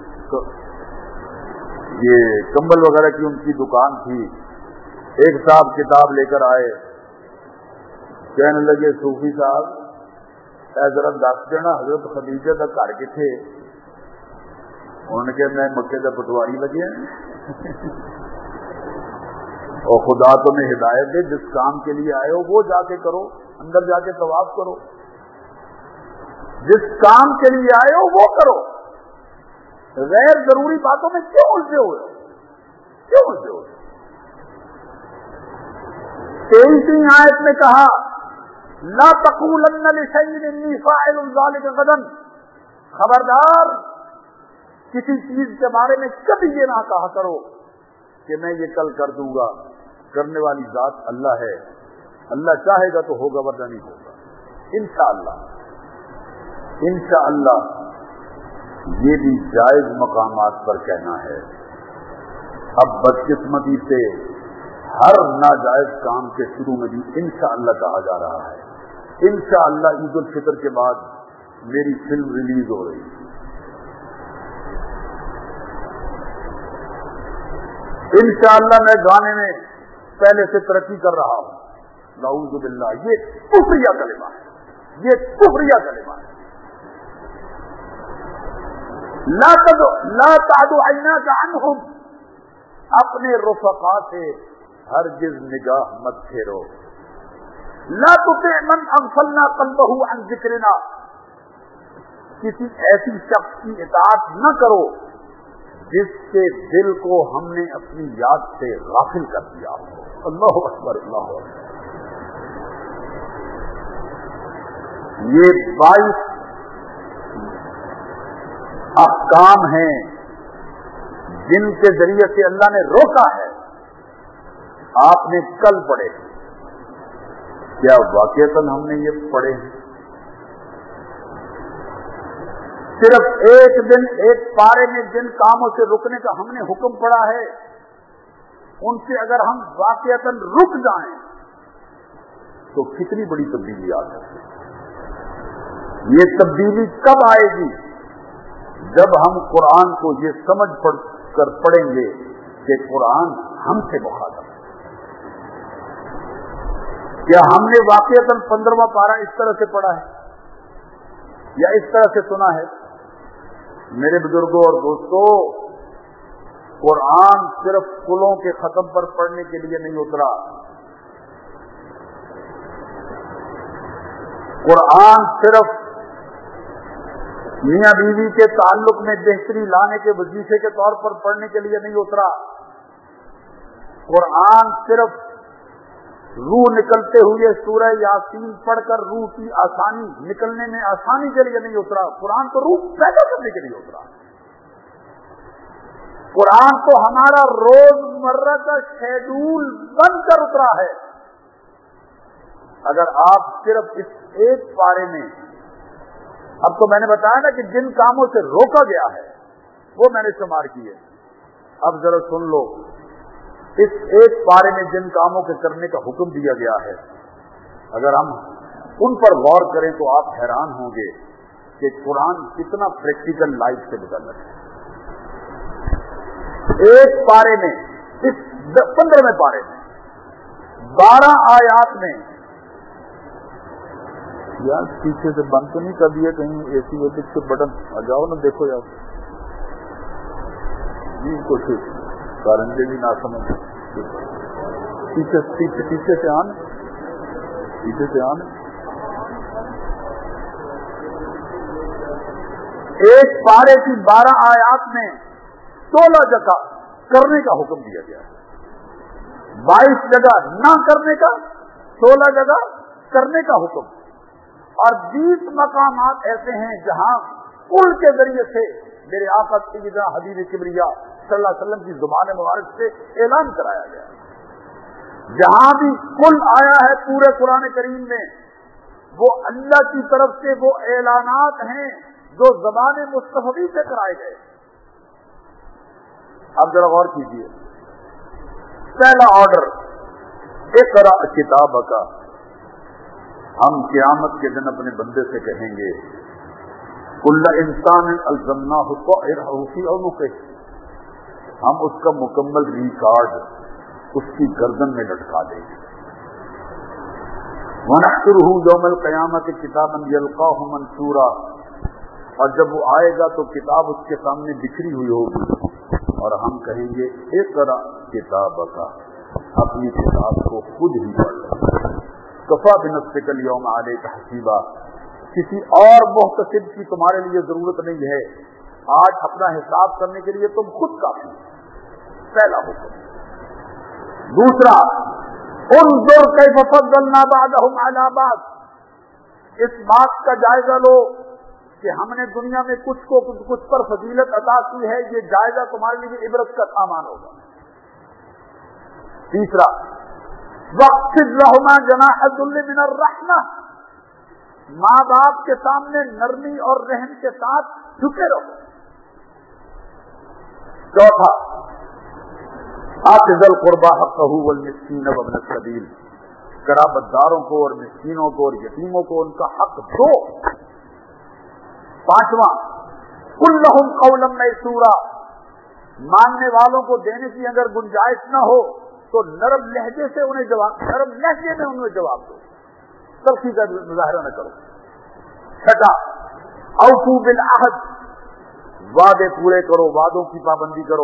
یہ کمبل وغیرہ کی ان کی دکان تھی. ایک صاحب کتاب لے کر آئے، کہنے لگے صوفی صاحب ذرا دس دینا حضرت خدیجہ کا گھر کتنے؟ انہوں نے کہا میں مکے کا پٹواری لگے اور خدا تمہیں ہدایت دے، جس کام کے لیے آئے ہو وہ جا کے کرو، اندر جا کے طواف کرو. جس کام کے لیے آئے ہو وہ کرو، غیر ضروری باتوں میں کیوں الجھے ہوئے ہو، کیوں الجھے ہوئے. 23ویں آیت میں کہا، لا تقولن لشیء انی فاعل ذلک غدا، خبردار کسی چیز کے بارے میں کبھی یہ نہ کہا کرو کہ میں یہ کل کر دوں گا. کرنے والی ذات اللہ ہے، اللہ چاہے گا تو ہوگا ورنہ نہیں ہوگا. انشاءاللہ انشاءاللہ یہ بھی جائز مقامات پر کہنا ہے. اب بدقسمتی سے ہر ناجائز کام کے شروع میں بھی انشاءاللہ کہا جا رہا ہے. انشاءاللہ عید الفطر کے بعد میری فلم ریلیز ہو رہی ہے. انشاءاللہ میں گانے میں پہلے سے ترقی کر رہا ہوں. نعوذ باللہ، یہ کفریہ کلمہ ہے، یہ کفریہ کلمہ ہے. لا تعد عیناک عنہم، اپنے رفقا سے ہرگز نگاہ مت پھیرو. لا تطع من اغفلنا قلبه عن ذکرنا، کسی ایسی شخص کی اطاعت نہ کرو جس کے دل کو ہم نے اپنی یاد سے غافل کر دیا ہو. اللہ اکبر اللہ اکبر. یہ 22 احکام ہیں جن کے ذریعے سے اللہ نے روکا ہے. آپ نے کل پڑھے. کیا واقعتاً ہم نے یہ پڑھے ہیں؟ صرف ایک دن ایک پارے میں جن کاموں سے رکنے کا ہم نے حکم پڑا ہے ان سے اگر ہم واقعتاً رک جائیں تو کتنی بڑی تبدیلی آ سکتی ہے. یہ تبدیلی کب آئے گی؟ جب ہم قرآن کو یہ سمجھ کر پڑھیں گے کہ قرآن ہم سے مخاطب ہے. کیا ہم نے واقعتاً 15واں پارہ اس طرح سے پڑھا ہے یا اس طرح سے سنا ہے؟ میرے بزرگوں اور دوستوں، قرآن صرف قلوں کے ختم پر پڑھنے کے لیے نہیں اترا. قرآن صرف میاں بیوی کے تعلق میں بہتری لانے کے وظیفے کے طور پر پڑھنے کے لیے نہیں اترا. قرآن صرف روح نکلتے ہوئے سورہ یاسین پڑھ کر روح کی آسانی نکلنے میں آسانی کے لیے نہیں اترا. قرآن تو روح پیدا کرنے کے لیے اترا. قرآن تو ہمارا روزمرہ کا شیڈول بن کر اترا ہے. اگر آپ صرف اس ایک پارے میں، اب تو میں نے بتایا نا کہ جن کاموں سے روکا گیا ہے وہ میں نے شمار کیے. اب ذرا سن لو، اس ایک پارے میں جن کاموں کے کرنے کا حکم دیا گیا ہے اگر ہم ان پر غور کریں تو آپ حیران ہوں گے کہ قرآن کتنا پریکٹیکل لائف سے بدل رہا ہے. ایک پارے میں، اس 15ویں پارے میں 12 آیات میں، یار پیچھے سے بند تو نہیں کر دیا کہیں اے سی ویسے سے بٹن آ جاؤ نا، دیکھو یار جی کچھ کارنجے بھی نہ سمجھ. پیچھے سے آن، پیچھے سے آن. ایک پارے کی 12 آیات میں 16 جگہ کرنے کا حکم دیا گیا ہے، 22 جگہ نہ کرنے کا، 16 جگہ کرنے کا حکم. اور 20 مقامات ایسے ہیں جہاں کل کے ذریعے سے میرے آقا سیدنا حبیب کبریا صلی اللہ علیہ وسلم کی زبان مبارک سے اعلان کرایا گیا. جہاں بھی کل آیا ہے پورے قرآن کریم میں وہ اللہ کی طرف سے وہ اعلانات ہیں جو زبان مصطفی سے کرائے گئے. اب ذرا غور کیجیے. پہلا آرڈر اقرا کتابک. ہم قیامت کے دن اپنے بندے سے کہیں گے کل انسان الزمناہ طائرہ فی عنقہ، ہم اس کا مکمل ریکارڈ اس کی گردن میں لٹکا دیں گے. ونحشرہ یوم القیامۃ کتابا یلقاہ منشورا، اور جب وہ آئے گا تو کتاب اس کے سامنے بکھری ہوئی ہوگی اور ہم کہیں گے اقرا کتابک، اپنی کتاب کو خود ہی پڑھ لو. کفا بنفسک الیوم علیک حسیبا، کسی اور محتسب کی تمہارے لیے ضرورت نہیں ہے، آج اپنا حساب کرنے کے لیے تم خود کافی. پہلا حکم. دوسرا انظر کیف فضلنا بعضهم علی بعض، اس بات کا جائزہ لو کہ ہم نے دنیا میں کچھ کو کچھ پر فضیلت عطا کی ہے. یہ جائزہ تمہارے لیے عبرت کا سامان ہوگا. تیسرا واخفض لهما جناح الذل من الرحمہ، ماں باپ کے سامنے نرمی اور رحم کے ساتھ جھکے رہو. چوتھا آت ذی القربى حقہ والمسکین وابن السبیل، قرابت داروں کو اور مسکینوں کو اور یتیموں کو ان کا حق دو. پانچواں قل لهم قولا میسورا، مانگنے والوں کو دینے کی اگر گنجائش نہ ہو تو نرم لہجے سے انہیں جواب، نرم لہجے میں انہیں جواب دو، تلخی کا مظاہرہ نہ کرو. چھٹا اوفوا بالعہد، وعدے پورے کرو، وعدوں کی پابندی کرو.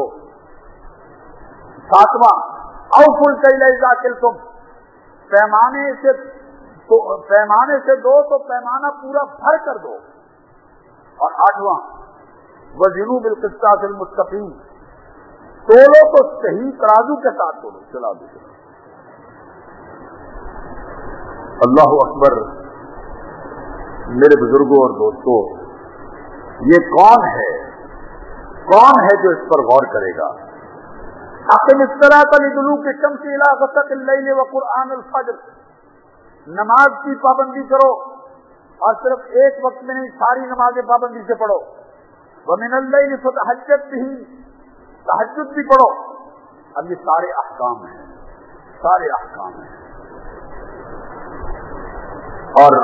ساتواں اوفوا الکیل اذا کلتم، پیمانے سے دو تو پیمانہ پورا بھر کر دو. اور 8واں وزنوا بالقسطاس المستقیم، تولو تو صحیح ترازو کے ساتھ تولو، چلا دو۔ اللہ اکبر۔ میرے بزرگوں اور دوستوں، یہ کون ہے جو اس پر غور کرے گا؟ اقم الصلاۃ لدلوک الشمس الی غسق اللیل وقرآن الفجر، نماز کی پابندی کرو، اور صرف ایک وقت میں نہیں، ساری نمازیں پابندی سے پڑھو۔ ومن اللیل فتہجد بہ، تہجد بھی پڑھو۔ اب یہ سارے احکام ہیں۔ اور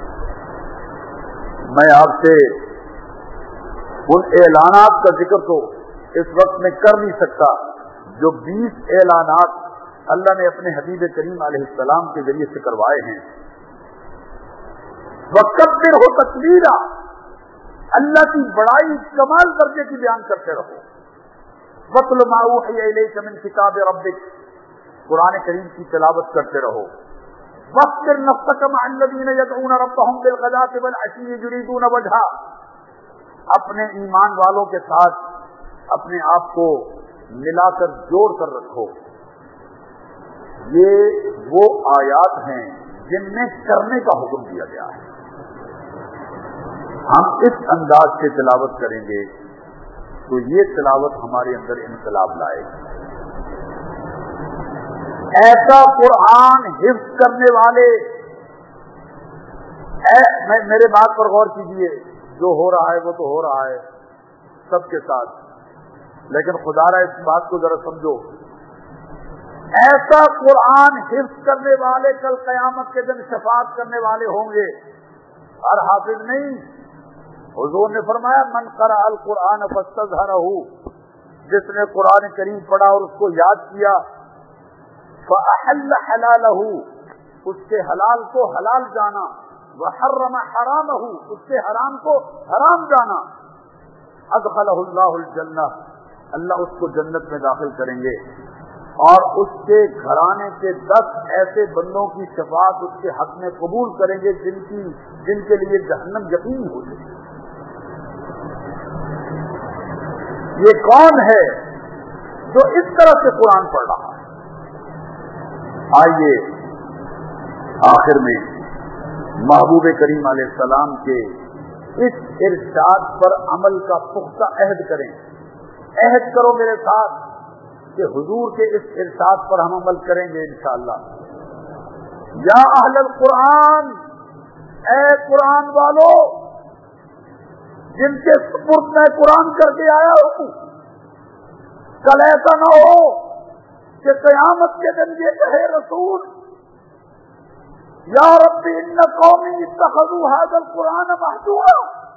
میں آپ سے ان اعلانات کا ذکر تو اس وقت میں کر نہیں سکتا جو 20 اعلانات اللہ نے اپنے حبیب کریم علیہ السلام کے ذریعے سے کروائے ہیں۔ وَكَبِّرْ ہو تکبیرا، اللہ کی بڑائی کمال درجے کی بیان کرتے رہو۔ وَاتْلُ مَا أُوحِيَ إِلَيْكَ مِنْ كِتَابِ رَبِّكَ، قرآن کریم کی تلاوت کرتے رہو۔ وَاصْبِرْ نَفْسَكَ مَعَ الَّذِينَ يَدْعُونَ رَبَّهُمْ بِالْغَدَاةِ وَالْعَشِيِّ يُرِيدُونَ وَجْهَهُ، اپنے ایمان والوں کے ساتھ اپنے آپ کو ملا کر جوڑ کر رکھو۔ یہ وہ آیات ہیں جن میں کرنے کا حکم دیا گیا ہے۔ ہم اس انداز سے تلاوت کریں گے تو یہ تلاوت ہمارے اندر انقلاب لائے گی۔ ایسا قرآن حفظ کرنے والے، میرے بات پر غور کیجئے، جو ہو رہا ہے وہ تو ہو رہا ہے سب کے ساتھ، لیکن خدا را اس بات کو ذرا سمجھو، ایسا قرآن حفظ کرنے والے کل قیامت کے دن شفاعت کرنے والے ہوں گے۔ ہر حافظ نہیں، حضور نے فرمایا من قرأ القرآن فاستظہرہ، جس نے قرآن کریم پڑھا اور اس کو یاد کیا، فأحل حلالہ، اس کے حلال کو حلال جانا، وحرم حرامہ، اس کے حرام کو حرام جانا، ادخلہ اللہ الجنہ، اللہ اس کو جنت میں داخل کریں گے، اور اس کے گھرانے کے 10 ایسے بندوں کی شفاعت اس کے حق میں قبول کریں گے جن کے لیے جہنم یقین ہو جائے۔ یہ کون ہے جو اس طرح سے قرآن پڑھ رہا ہے؟ آئیے آخر میں محبوب کریم علیہ السلام کے اس ارشاد پر عمل کا پختہ عہد کریں۔ عہد کرو میرے ساتھ کہ حضور کے اس ارشاد پر ہم عمل کریں گے انشاءاللہ۔ یا اہل القرآن، اے قرآن والو، جن کے سپرد میں قرآن کر کے آیا ہوں، کل ایسا نہ ہو کہ قیامت کے دن یہ کہے رسول یا رب ان قومی اتخذوا هذا القرآن مہجورا،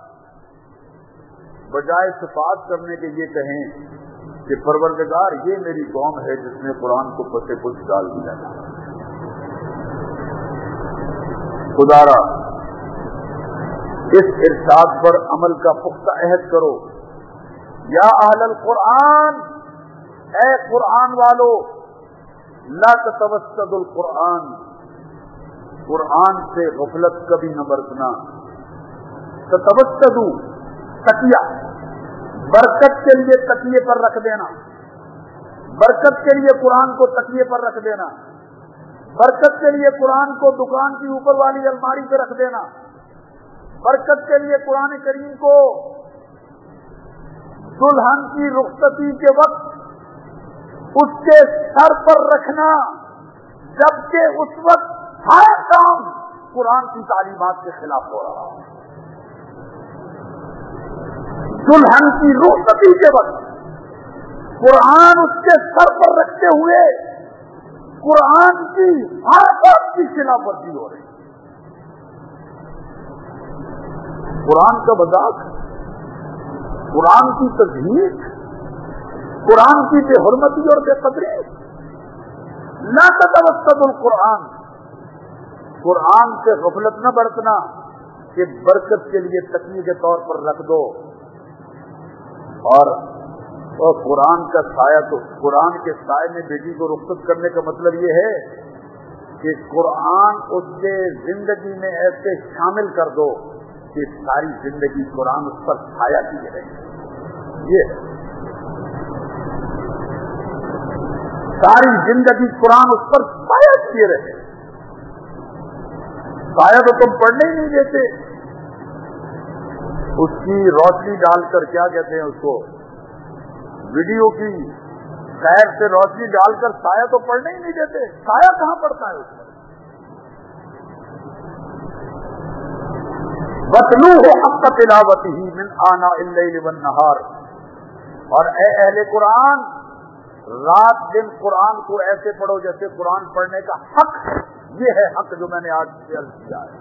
بجائے شفاعت کرنے کے یہ کہیں کہ پروردگار یہ میری قوم ہے جس نے قرآن کو پسے پش ڈال دیا تھا۔ خدا را اس ارشاد پر عمل کا پختہ عہد کرو۔ یا اہل القرآن، اے قرآن والو، لا تتوسدوا القرآن، قرآن سے غفلت کبھی نہ برتنا۔ تتوسدوا، تکیہ، برکت کے لیے تکیے پر رکھ دینا، برکت کے لیے قرآن کو تکیے پر رکھ دینا، برکت کے لیے قرآن کو دکان کی اوپر والی الماری پہ رکھ دینا، برکت کے لیے قرآن کریم کو دلہن کی رخصتی کے وقت اس کے سر پر رکھنا، جبکہ اس وقت ہر کام قرآن کی تعلیمات کے خلاف ہو رہا ہے۔ دلہن کی رخصتی کے وقت قرآن اس کے سر پر رکھتے ہوئے قرآن کی ہر بات کی خلاف ورزی ہو رہی ہے۔ قرآن کا مذاق، قرآن کی تضحیق، قرآن کی بے حرمتی اور بے قدری۔ لا تتوسدوا القرآن، قرآن سے غفلت نہ برتنا کہ برکت کے لیے تکیے کے طور پر رکھ دو، اور قرآن کا سایہ، تو قرآن کے سائے میں بیٹی کو رخصت کرنے کا مطلب یہ ہے کہ قرآن اس کے زندگی میں ایسے شامل کر دو کہ ساری زندگی قرآن اس پر چھایا کیے رہے. یہ ہے ساری زندگی قرآن اس پر چھایا کیے رہے. سایہ تو تم پڑھنے ہی نہیں دیتے. اس کی روشنی ڈال کر کیا کہتے ہیں اس کو، ویڈیو کی خیر سے روشنی ڈال کر سایہ تو پڑھنے ہی نہیں دیتے. سایہ کہاں پڑتا ہے اس پر؟ وَاتْلُوهُ حَقَّ تِلَاوَتِهِ مِنْ آنَاءِ اللَّيْلِ وَالنَّهَارِ. اور اے اہل قرآن، رات دن قرآن کو ایسے پڑھو جیسے قرآن پڑھنے کا حق ہے. یہ ہے حق جو میں نے آج بیان کیا ہے.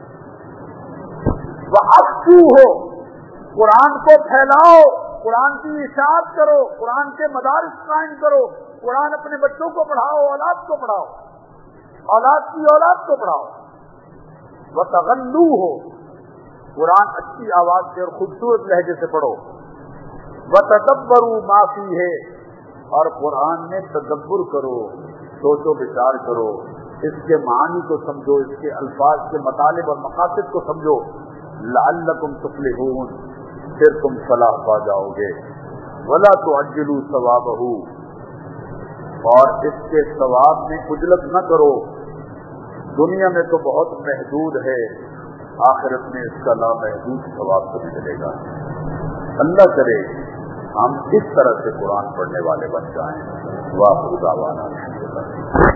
وَأَفْشُوهُ، قرآن کو پھیلاؤ، قرآن کی اشاعت کرو، قرآن کے مدارس قائم کرو، قرآن اپنے بچوں کو پڑھاؤ، اولاد کو پڑھاؤ، اولاد کی اولاد کو پڑھاؤ. وَتَغَلُّوهُ، قرآن اچھی آواز سے اور خوبصورت لہجے سے پڑھو. وَتَدَبَّرُوا مَا فِيهِ، اور قرآن میں تدبر کرو، سوچ و بچار کرو، اس کے معانی کو سمجھو، اس کے الفاظ کے مطالب اور مقاصد کو سمجھو. لعلکم تفلحون، پھر تم فلاح پا جاؤ گے. ولا تعجلوا ثوابہ، اور اس کے ثواب میں عجلت نہ کرو. دنیا میں تو بہت محدود ہے، آخرت میں اس کا لامحدود ثواب تو ملے گا. اللہ کرے ہم اس طرح سے قرآن پڑھنے والے بن جائیں. واخر دعوانا الحمدللہ.